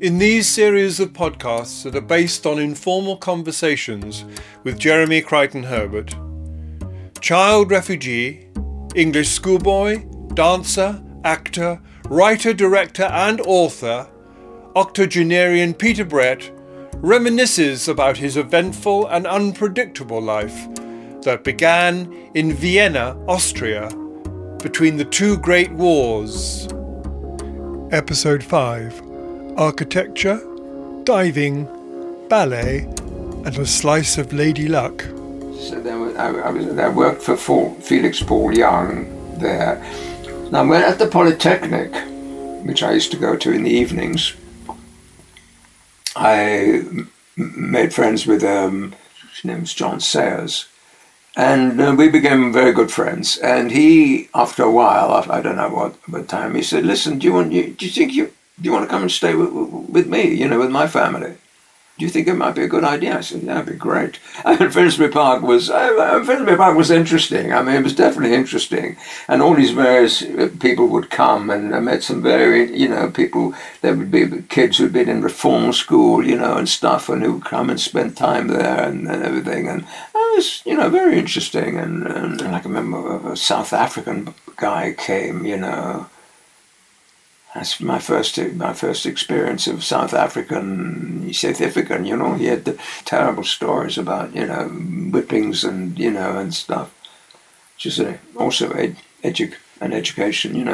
In these series of podcasts that are based on informal conversations with Jeremy Crichton Herbert, child refugee, English schoolboy, dancer, actor, writer, director and author, octogenarian Peter Brett reminisces about his eventful and unpredictable life that began in Vienna, Austria, between the two great wars. Episode 5. Architecture, diving, ballet, and a slice of Lady Luck. So I worked for Felix Paul Young there. Now, when at the Polytechnic, which I used to go to in the evenings, I made friends with, his name was John Sayers, and we became very good friends. And he, after a while, I don't know what time, he said, "Listen, do you want to come and stay with me, with my family? Do you think it might be a good idea?" I said, "Yeah, that'd be great." And Finsbury Park was interesting. I mean, it was definitely interesting. And all these various people would come, and I met some very, people. There would be kids who'd been in reform school, and stuff, and who would come and spend time there and everything. And it was, very interesting. And I can remember a South African guy came, That's my first experience of South African, he had the terrible stories about, whippings and, and stuff. Just also an education,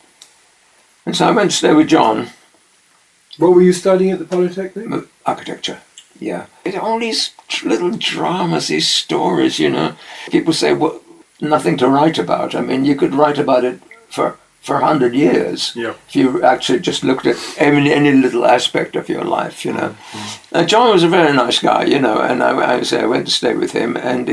And so I went to stay with John. What were you studying at the Polytechnic? Architecture, yeah. All these little dramas, these stories, People say, well, nothing to write about. I mean, you could write about it for 100 years, yeah. If you actually just looked at any little aspect of your life, Mm-hmm. John was a very nice guy, and I went to stay with him, and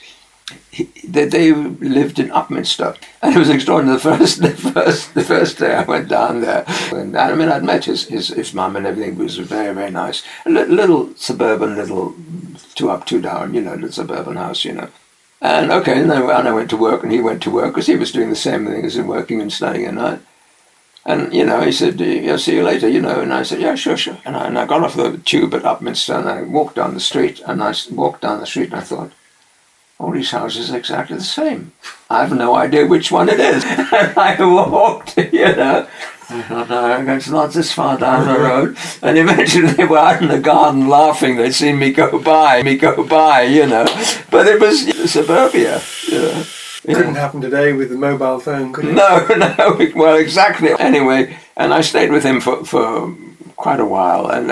they lived in Upminster, and it was extraordinary. The first day I went down there, and I mean I'd met his mum and everything. It was very, very nice. A little suburban, 2 up, 2 down, little suburban house, And and I went to work, and he went to work, because he was doing the same thing as in working and studying at night. And, he said, "I'll see you later, And I said, "Yeah, sure." And I got off the tube at Upminster, and I walked down the street, and I thought, all these houses are exactly the same. I have no idea which one it is. And I walked, I thought, no, it's not this far down the road. And eventually they were out in the garden laughing. They'd seen me go by, But it was suburbia, It couldn't happen today with the mobile phone, could it? No, well, exactly. Anyway, and I stayed with him for quite a while. And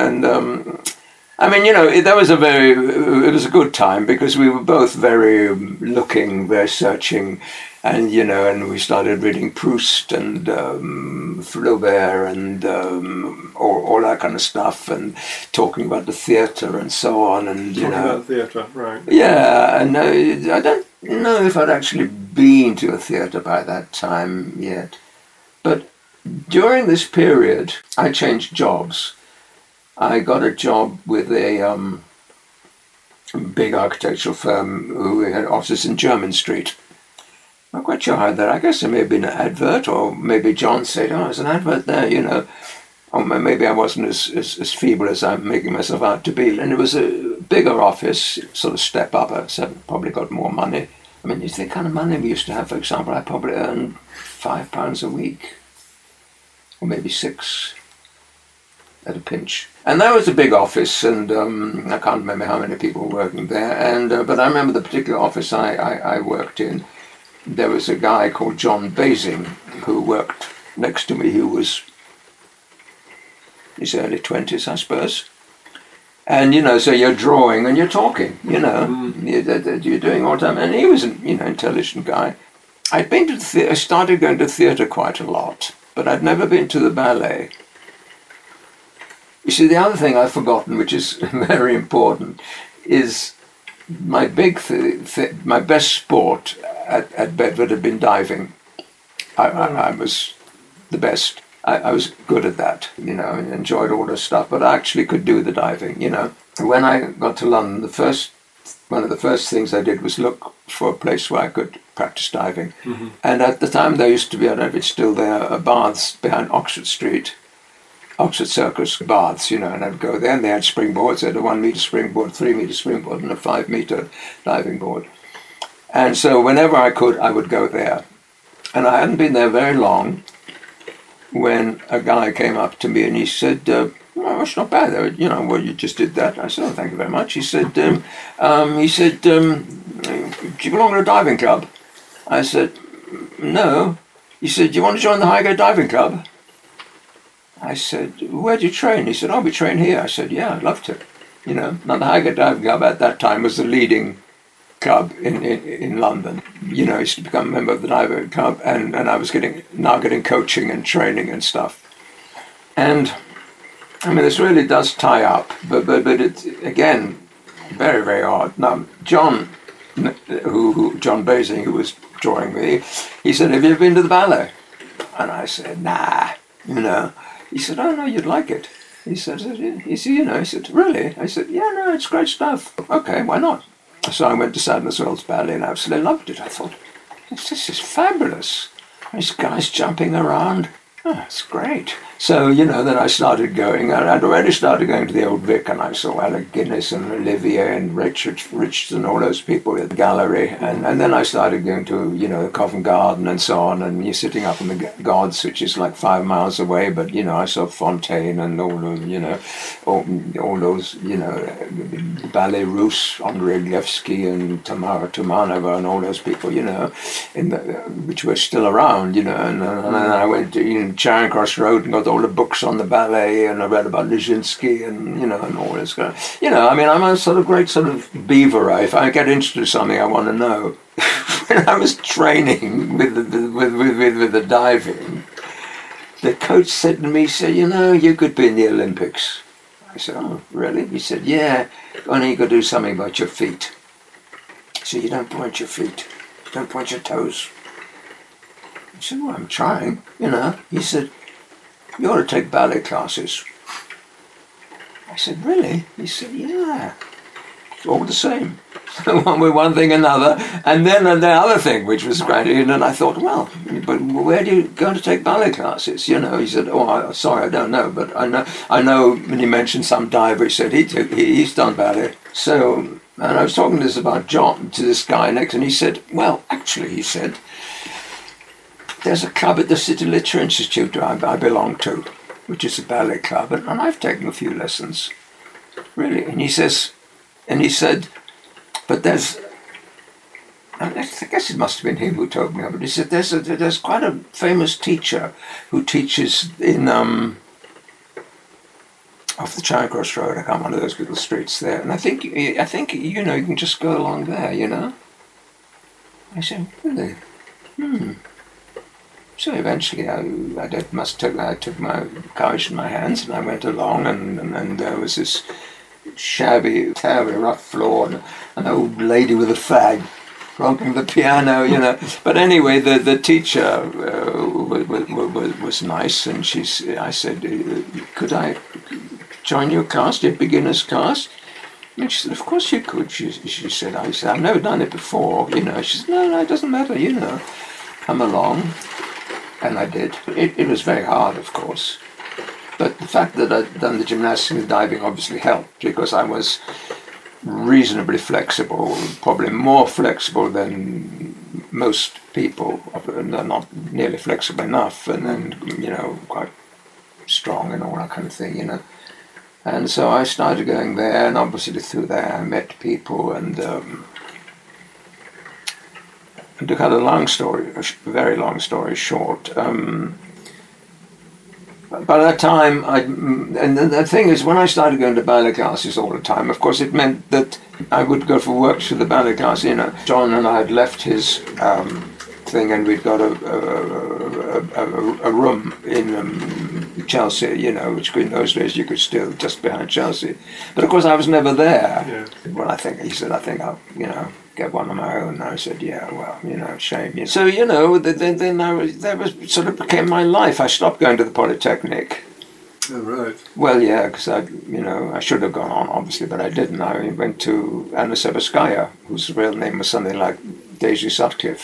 I mean, it was a good time, because we were both very looking, very searching. And, and we started reading Proust and Flaubert and all that kind of stuff, and talking about the theatre and so on. And, Talking about theatre, right. Yeah, and I don't know if I'd actually been to a theatre by that time yet. But during this period, I changed jobs. I got a job with a big architectural firm who had offices in Jermyn Street. I'm not quite sure how that. I guess there may have been an advert, or maybe John said, "Oh, there's an advert there, Or maybe I wasn't as feeble as I'm making myself out to be. And it was a bigger office, sort of step up. I probably got more money. I mean, it's the kind of money we used to have. For example, I probably earned £5 a week, or maybe £6 at a pinch. And that was a big office, and I can't remember how many people were working there. And but I remember the particular office I worked in. There was a guy called John Basing who worked next to me, who was his early 20s, I suppose. And, so you're drawing and you're talking, you're doing all the time. And he was an, intelligent guy. I'd been to I started going to theatre quite a lot, but I'd never been to the ballet. You see, the other thing I've forgotten, which is very important, is my my best sport at Bedford had been diving. I was the best. I was good at that, and enjoyed all this stuff, but I actually could do the diving, When I got to London, one of the first things I did was look for a place where I could practice diving. Mm-hmm. And at the time there used to be, I don't know if it's still there, a baths behind Oxford Street. Oxford Circus baths, and I'd go there, and they had springboards. They had a 1 metre springboard, 3 metre springboard, and a 5 metre diving board. And so whenever I could, I would go there. And I hadn't been there very long when a guy came up to me and he said, "Well, it's not bad, though. Well, you just did that." I said, "Oh, thank you very much." He said, "Do you belong to a diving club?" I said, "No." He said, "Do you want to join the Highgate Diving Club?" I said, "Where do you train?" He said, "Oh, we train here." I said, "Yeah, I'd love to." Now the Highgate Diving Club at that time was the leading club in London. I used to become a member of the diving club, and I was getting coaching and training and stuff. And I mean, this really does tie up, but it's, again, very, very odd. Now, John Basing, who was drawing me, he said, "Have you ever been to the ballet?" And I said, "Nah, He said, "Oh, no, you'd like it." He said, "Really?" I said, "Yeah, no, it's great stuff." "Okay, why not?" So I went to Sadler's Wells Ballet and I absolutely loved it. I thought, this is fabulous. These guys jumping around. Oh, it's great. So, then I started going. I'd already started going to the Old Vic, and I saw Alec Guinness and Olivier and Richardson, all those people at the gallery. And then I started going to, the Covent Garden and so on. And you're sitting up in the Gods, which is like 5 miles away. But, I saw Fontaine and all those, all those, Ballet Russe, Andrei Levsky and Tamara Tumanova and all those people, which were still around, and I went to Charing Cross Road and got all the books on the ballet, and I read about Nijinsky and and all this kind of, I mean, I'm a sort of great sort of beaver. If I get interested in something, I want to know. When I was training with the diving, the coach said to me, he said, "You could be in the Olympics." I said, "Oh, really?" He said, "Yeah, only you got to do something about your feet." So you don't point your feet, don't point your toes. I said, "Well, I'm trying, He said, "You ought to take ballet classes." I said, "Really?" He said, "Yeah, it's all the same." One with one thing another, and then the other thing, which was great, and I thought, well, but where do you go to take ballet classes? He said, "Oh, sorry, I don't know, but I know." When he mentioned some diver, he said he's done ballet. So, and I was talking about John to this guy next, and he said, "Well, actually," he said, "there's a club at the City Literature Institute I belong to, which is a ballet club, and I've taken a few lessons, really." And he said, "But there's," I guess it must have been him who told me, but he said, there's quite a famous teacher who teaches in off the Charing Cross Road. I can't remember those little streets there, and I think you can just go along there, I said, "Really? So eventually I took my courage in my hands, and I went along, and there was this shabby, terribly rough floor, and an old lady with a fag rocking the piano, But anyway, the teacher was nice, and I said, "Could I join your class, your beginner's class?" And she said, "Of course you could." She said, "I've never done it before, She said, No, it doesn't matter, Come along." And I did. It was very hard, of course. But the fact that I'd done the gymnastics and the diving obviously helped, because I was reasonably flexible, probably more flexible than most people, not nearly flexible enough, and then, quite strong and all that kind of thing, And so I started going there, and obviously through there I met people, and to cut a very long story short, by that time, and the thing is, when I started going to ballet classes all the time, of course, it meant that I would go for work to the ballet class. John and I had left his thing, and we'd got a room in Chelsea, which in those days you could still just behind Chelsea. But of course, I was never there. Yeah. Well, he said, "I think I'll, get one of my own." And I said, "Yeah, well, shame." So, then that was sort of became my life. I stopped going to the Polytechnic. Oh, right. Well, yeah, because I should have gone on, obviously, but I didn't. I went to Anna Severskaya, whose real name was something like Daisy Sutcliffe,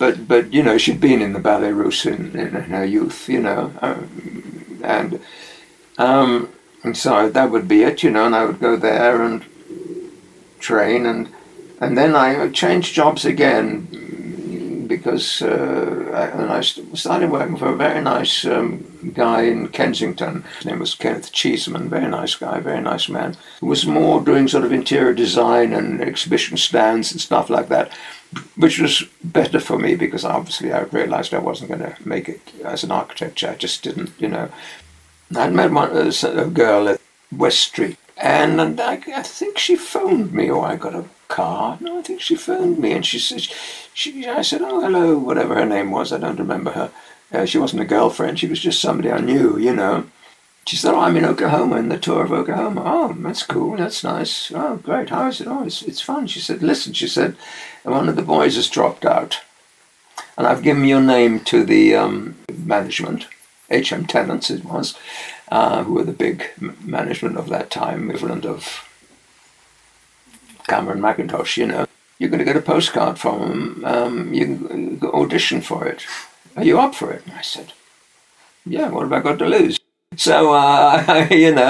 But she'd been in the Ballet Russe in her youth, and And so that would be it, and I would go there and train, and then I changed jobs again because I started working for a very nice guy in Kensington. His name was Kenneth Cheeseman, very nice guy, very nice man, who was more doing sort of interior design and exhibition stands and stuff like that, which was better for me because obviously I realized I wasn't going to make it as an architect. I just didn't, I'd met a girl at West Street, and I think she phoned me, or I got a car. No, I think she phoned me, and she said, I said, oh, hello, whatever her name was, I don't remember her. She wasn't a girlfriend, she was just somebody I knew, She said, oh, I'm in Oklahoma, in the tour of Oklahoma. Oh, that's cool, that's nice. Oh, great, how is it? Oh, it's fun. She said, listen, she said, one of the boys has dropped out, and I've given your name to the management, H.M. Tennants it was, who were the big management of that time, equivalent of Cameron Mackintosh, You're going to get a postcard from them. You can audition for it. Are you up for it? And I said, yeah, what have I got to lose? So, I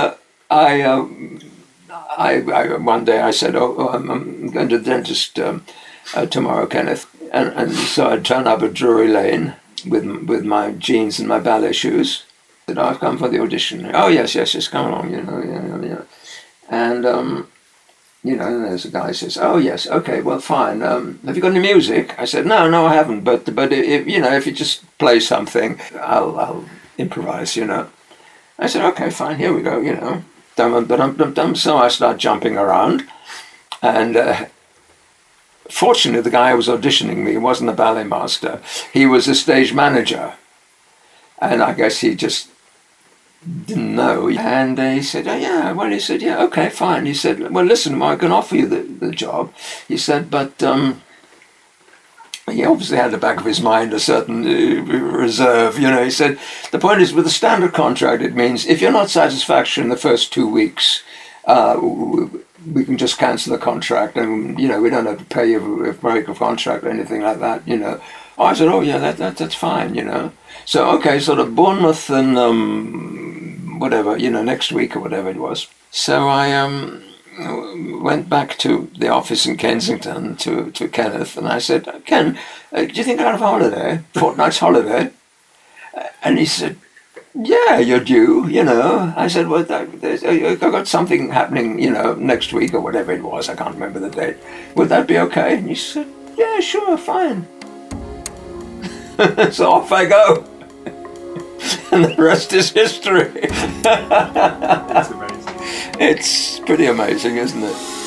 one day I said, I'm going to the dentist tomorrow, Kenneth. And so I'd turn up at Drury Lane with my jeans and my ballet shoes. I said, I've come for the audition. Oh, yes, come along, yeah. And, and there's a guy who says, oh, yes, okay, well, fine. Have you got any music? I said, no, I haven't. But if you just play something, I'll improvise, I said, okay, fine, here we go, Dum. So I start jumping around. And fortunately, the guy who was auditioning me wasn't a ballet master. He was a stage manager. And I guess he just didn't know. And he said, oh, yeah. Well, he said, yeah, okay, fine. He said, well, listen, I can offer you the job. He said, but he obviously had in the back of his mind a certain reserve. He said, the point is, with a standard contract, it means if you're not satisfactory in the first 2 weeks, we can just cancel the contract, and, we don't have to pay you a break of contract or anything like that, Oh, I said, oh, yeah, that's fine, So, okay, sort of Bournemouth and whatever, next week or whatever it was. So I went back to the office in Kensington to Kenneth, and I said, Ken, do you think I'll have a holiday, fortnight's holiday? And he said, yeah, you're due, I said, well, I've got something happening, next week or whatever it was. I can't remember the date. Would that be okay? And he said, yeah, sure, fine. So off I go. And the rest is history. It's amazing. It's pretty amazing, isn't it?